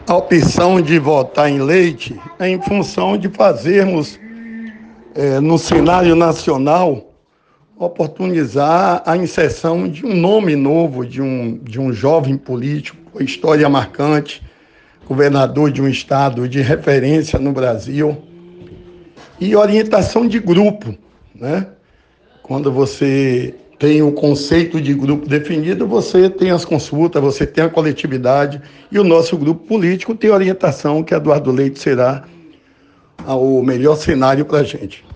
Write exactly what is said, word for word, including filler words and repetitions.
A opção de votar em Leite é em função de fazermos, é, no cenário nacional, oportunizar a inserção de um nome novo, de um, de um jovem político, com história marcante, governador de um estado de referência no Brasil, e orientação de grupo, né? Quando você tem o conceito de grupo definido, você tem as consultas, você tem a coletividade, e o nosso grupo político tem a orientação que Eduardo Leite será o melhor cenário para a gente.